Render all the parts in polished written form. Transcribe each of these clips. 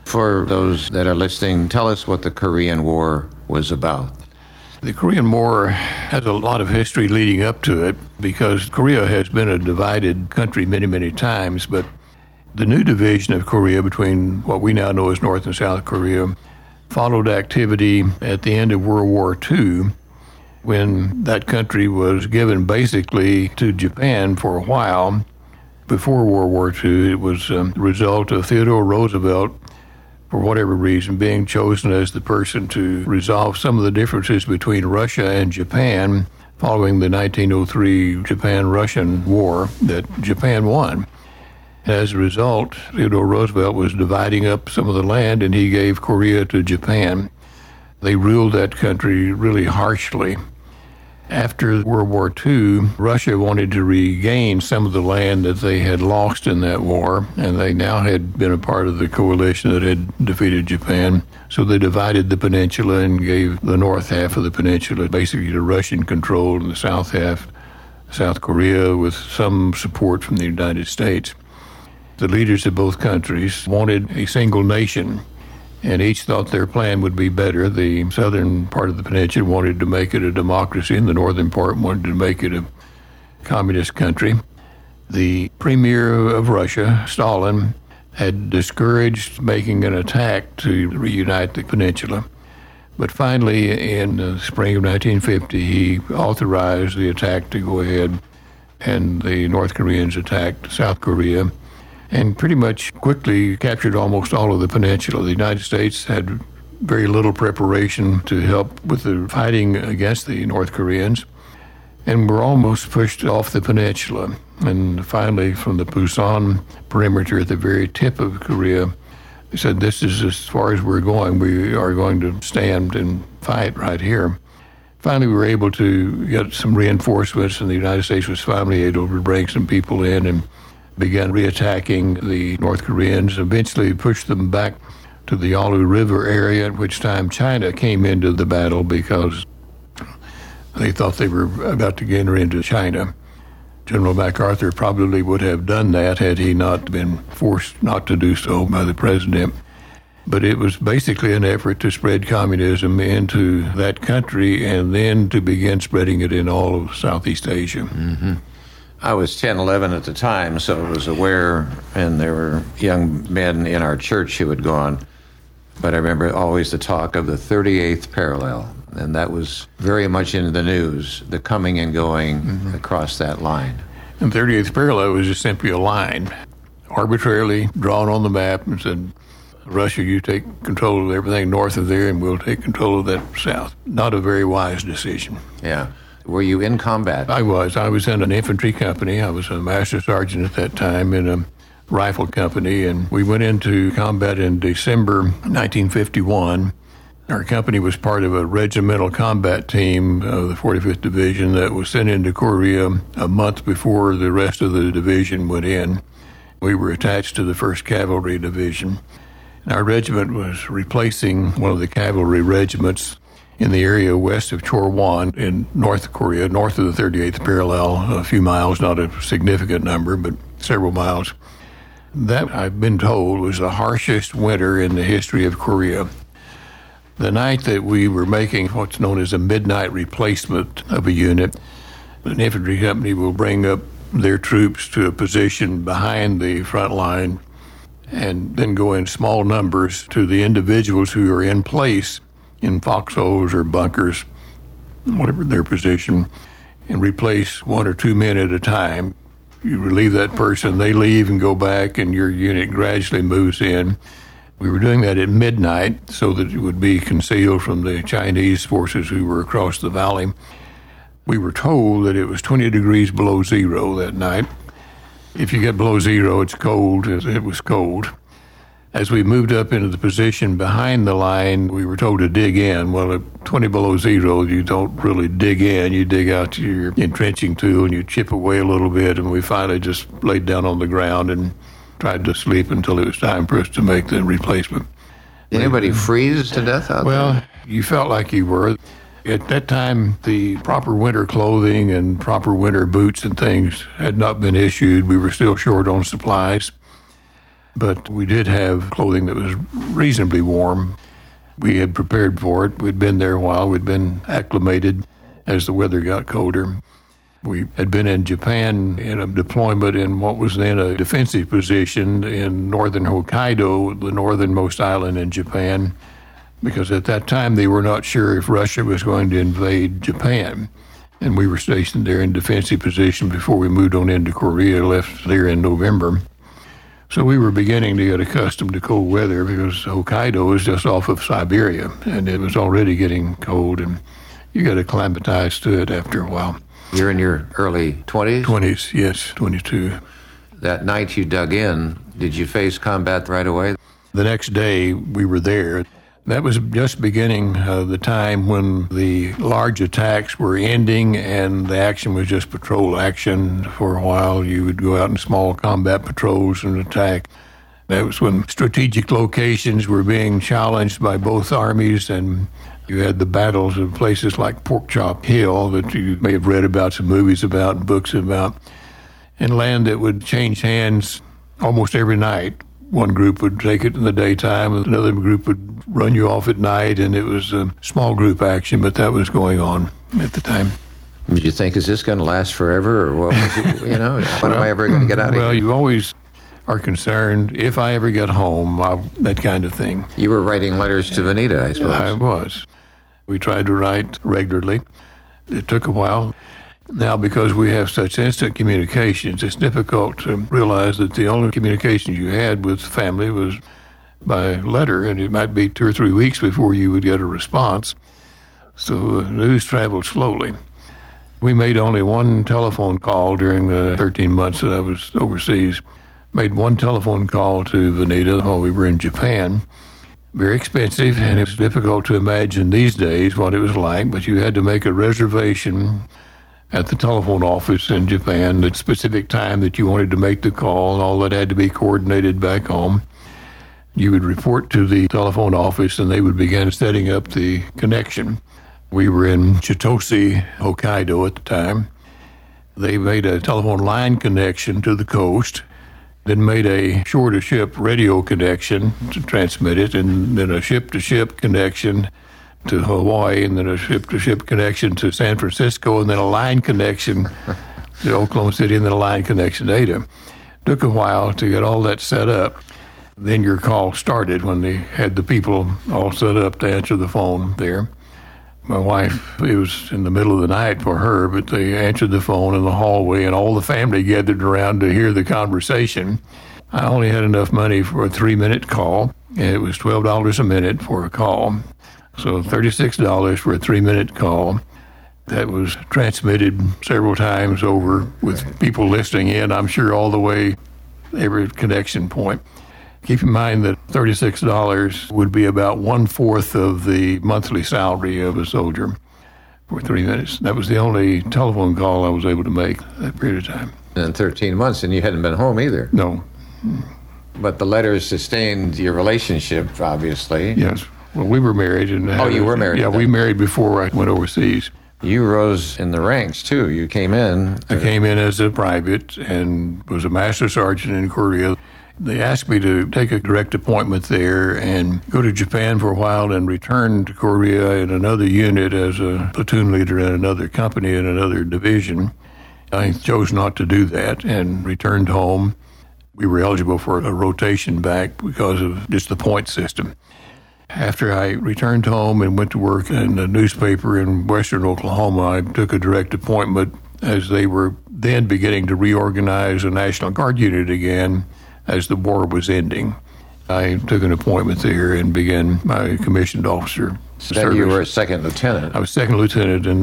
For those that are listening, tell us what the Korean War was about. The Korean War has a lot of history leading up to it because Korea has been a divided country many, many times, but the new division of Korea between what we now know as North and South Korea followed activity at the end of World War II when that country was given basically to Japan for a while. Before World War II, it was a result of Theodore Roosevelt, for whatever reason, being chosen as the person to resolve some of the differences between Russia and Japan following the 1903 Japan-Russian War that Japan won. As a result, Theodore Roosevelt was dividing up some of the land, and he gave Korea to Japan. They ruled that country really harshly. After World War II, Russia wanted to regain some of the land that they had lost in that war, and they now had been a part of the coalition that had defeated Japan. So they divided the peninsula and gave the north half of the peninsula basically to Russian control, and the south half, South Korea, with some support from the United States. The leaders of both countries wanted a single nation, and each thought their plan would be better. The southern part of the peninsula wanted to make it a democracy, and the northern part wanted to make it a communist country. The premier of Russia, Stalin, had discouraged making an attack to reunite the peninsula. But finally, in the spring of 1950, he authorized the attack to go ahead, and the North Koreans attacked South Korea and pretty much quickly captured almost all of the peninsula. The United States had very little preparation to help with the fighting against the North Koreans, and were almost pushed off the peninsula. And finally, from the Pusan perimeter at the very tip of Korea, they said, this is as far as we're going. We are going to stand and fight right here. Finally, we were able to get some reinforcements, and the United States was finally able to bring some people in and began reattacking the North Koreans, eventually pushed them back to the Yalu River area, at which time China came into the battle because they thought they were about to enter into China. General MacArthur probably would have done that had he not been forced not to do so by the president. But it was basically an effort to spread communism into that country and then to begin spreading it in all of Southeast Asia. Mm-hmm. I was 10, 11 at the time, so I was aware, and there were young men in our church who had gone. But I remember always the talk of the 38th parallel, and that was very much in the news, the coming and going across that line. And 38th parallel was just simply a line, arbitrarily drawn on the map and said, Russia, you take control of everything north of there, and we'll take control of that south. Not a very wise decision. Yeah. Were you in combat? I was. I was in an infantry company. I was a master sergeant at that time in a rifle company, and we went into combat in December 1951. Our company was part of a regimental combat team of the 45th Division that was sent into Korea a month before the rest of the division went in. We were attached to the 1st Cavalry Division. Our regiment was replacing one of the cavalry regiments in the area west of Chorwon in North Korea, north of the 38th parallel, a few miles, not a significant number, but several miles. That, I've been told, was the harshest winter in the history of Korea. The night that we were making what's known as a midnight replacement of a unit, an infantry company will bring up their troops to a position behind the front line and then go in small numbers to the individuals who are in place in foxholes or bunkers, whatever their position, and replace 1 or 2 men at a time. You relieve that person, they leave and go back, and your unit gradually moves in. We were doing that at midnight so that it would be concealed from the Chinese forces who were across the valley. We were told that it was 20 degrees below zero that night. If you get below zero, it's cold. It was cold. As we moved up into the position behind the line, we were told to dig in. Well, at 20 below zero, you don't really dig in. You dig out your entrenching tool and you chip away a little bit, and we finally just laid down on the ground and tried to sleep until it was time for us to make the replacement. Did anybody freeze to death out there? Well, you felt like you were. At that time, the proper winter clothing and proper winter boots and things had not been issued. We were still short on supplies. but we did have clothing that was reasonably warm. We had prepared for it. We'd been there a while. We'd been acclimated as the weather got colder. We had been in Japan in a deployment in what was then a defensive position in northern Hokkaido, the northernmost island in Japan, because at that time they were not sure if Russia was going to invade Japan. And we were stationed there in defensive position before we moved on into Korea, left there in November. So we were beginning to get accustomed to cold weather because Hokkaido is just off of Siberia, and it was already getting cold, and you got acclimatized to it after a while. You're in your early 20s? 20s, yes, 22. That night you dug in, did you face combat right away? The next day we were there. That was just beginning the time when the large attacks were ending and the action was just patrol action. For a while, you would go out in small combat patrols and attack. That was when strategic locations were being challenged by both armies, and you had the battles of places like Pork Chop Hill that you may have read about, some movies about and books about, and land that would change hands almost every night. One group would take it in the daytime, another group would run you off at night, and it was a small group action, but that was going on at the time. Did you think, is this going to last forever, or what was it, when am I ever going to get out of here? Well, you always are concerned, if I ever get home, that kind of thing. You were writing letters to Venita, I suppose. I was. We tried to write regularly. It took a while. Now, because we have such instant communications, it's difficult to realize that the only communications you had with family was by letter, and it might be 2 or 3 weeks before you would get a response. So news traveled slowly. We made only one telephone call during the 13 months that I was overseas. Made one telephone call to Venita while we were in Japan. Very expensive, and it's difficult to imagine these days what it was like, but you had to make a reservation at the telephone office in Japan, the specific time that you wanted to make the call, and all that had to be coordinated back home. You would report to the telephone office, and they would begin setting up the connection. We were in Chitose, Hokkaido at the time. They made a telephone line connection to the coast, then made a shore-to-ship radio connection to transmit it, and then a ship-to-ship connection to Hawaii, and then a ship-to-ship connection to San Francisco, and then a line connection to Oklahoma City, and then a line connection to Ada. Took a while to get all that set up. Then your call started when they had the people all set up to answer the phone there. My wife, it was in the middle of the night for her, but they answered the phone in the hallway, and all the family gathered around to hear the conversation. I only had enough money for a 3-minute call, and it was $12 a minute for a call. So $36 for a 3-minute call. That was transmitted several times over with people listening in, I'm sure all the way, every connection point. Keep in mind that $36 would be about 1/4 of the monthly salary of a soldier for 3 minutes. That was the only telephone call I was able to make that period of time. In 13 months, and you hadn't been home either. No. But the letters sustained your relationship, obviously. Yes. Well, we were married. You were married? Yeah, we married before I went overseas. You rose in the ranks, too. You came in. I came in as a private and was a master sergeant in Korea. They asked me to take a direct appointment there and go to Japan for a while and return to Korea in another unit as a platoon leader in another company in another division. I chose not to do that and returned home. We were eligible for a rotation back because of just the point system. After I returned home and went to work in a newspaper in western Oklahoma, I took a direct appointment as they were then beginning to reorganize a National Guard unit again as the war was ending. I took an appointment there and began my commissioned officer service. Then you were a second lieutenant. I was second lieutenant in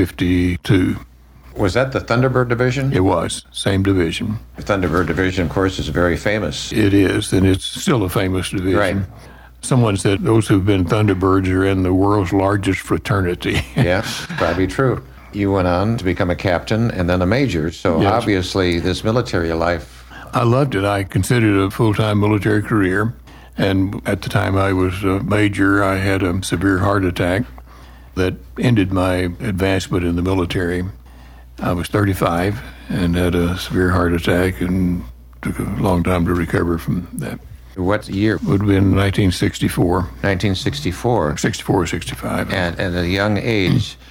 1952. Was that the Thunderbird Division? It was, same division. The Thunderbird Division, of course, is very famous. It is, and it's still a famous division. Right. Someone said those who've been Thunderbirds are in the world's largest fraternity. Yeah, probably true. You went on to become a captain and then a major, so yes. Obviously this military life... I loved it. I considered it a full-time military career, and at the time I was a major, I had a severe heart attack that ended my advancement in the military. I was 35 and had a severe heart attack and Took a long time to recover from that. What year? Would have been 1964. 1964. 64 or 65. At a young age,